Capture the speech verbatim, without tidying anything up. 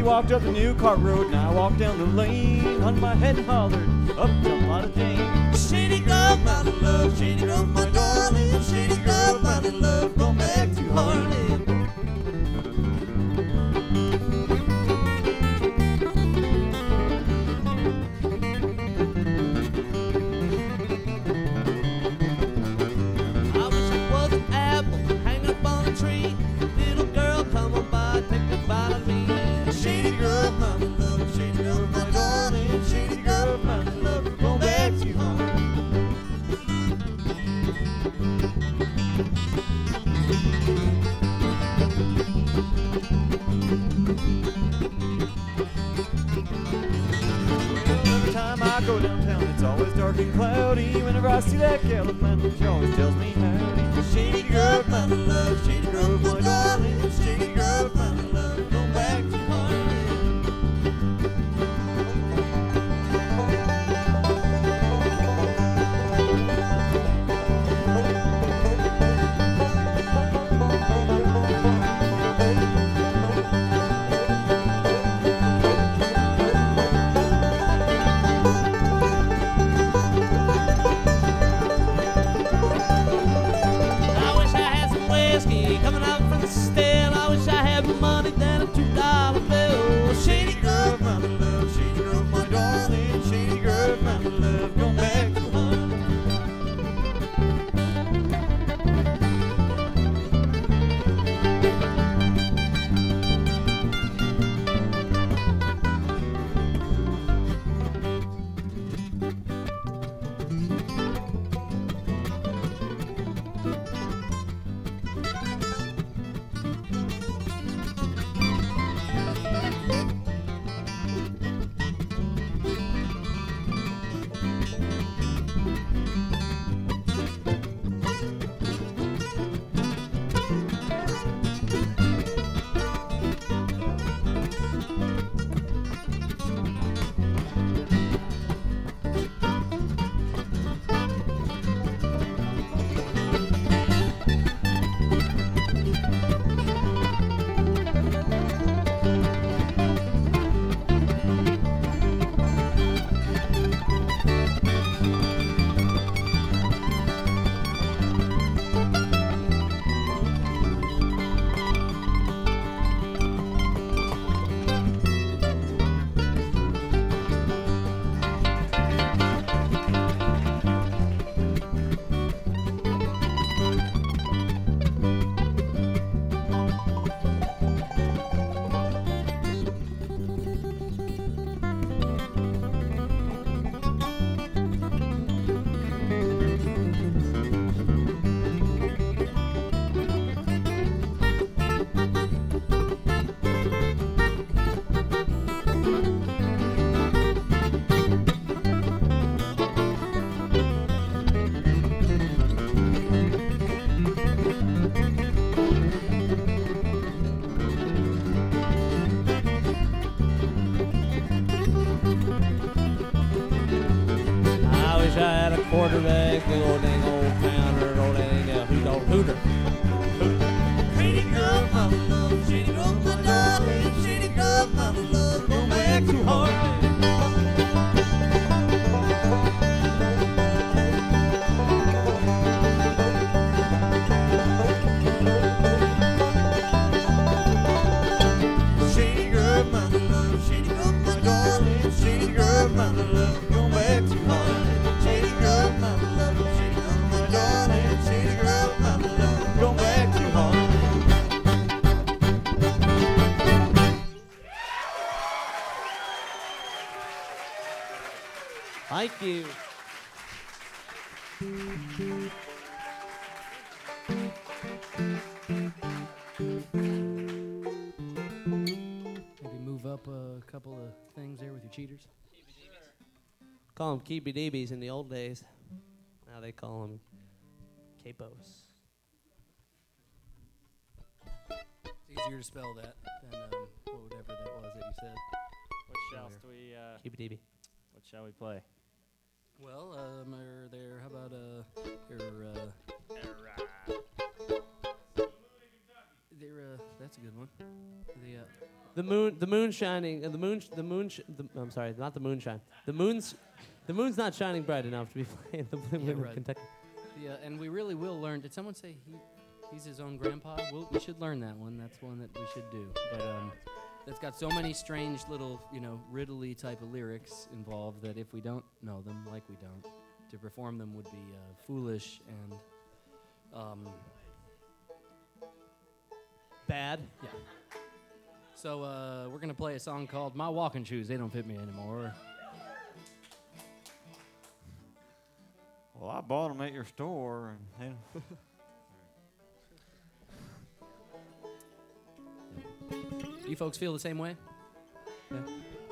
walked up the New Cart Road, and I walked down the lane. On my head and hollered, up come Lotta Jane. Shady Grove, mountain love, Shady Grove, my darling. Shady Grove, mountain love, going back to Harlan. Go downtown, it's always dark and cloudy. Whenever I see that gal of mine, she always tells me howdy. Shady Grove, my love, Shady Grove, my darling. Shady Grove, my love, go back to Harlan. Quarterback, big old dang old pounder, old dang uh, hoot old hooter. Shady Grove, mama love, Shady Grove, my darling. Shady Grove, mama love, go back to Harlan. Shady Grove, mama love, Shady Grove, my darling. Shady Grove, mama love, go back to Harlan. Thank you. Maybe move up a couple of things there with your cheaters. Call them keepy D Bs in the old days. Now they call them capos. It's easier to spell that than um, whatever that was that you said. What else do we? Uh, keepy D B. What shall we play? Well, um, are there? How about uh, your uh, they're, uh, that's a good one. The, uh, The moon, the moon shining, uh, the moon, sh- the moon. Sh- the, I'm sorry, not the moonshine. The moon's, the moon's not shining bright enough to be playing the Blue Yeah, Moon of right. Kentucky. the, uh, and we really will learn. Did someone say he, he's his own grandpa? We'll, we should learn that one. That's one that we should do. But um, that's got so many strange little, you know, riddly type of lyrics involved that if we don't know them, like we don't, to perform them would be uh, foolish and um, Bad. yeah. So uh, we're gonna play a song called "My Walking Shoes." They don't fit me anymore. Well, I bought them at your store, and You folks feel the same way? Yeah.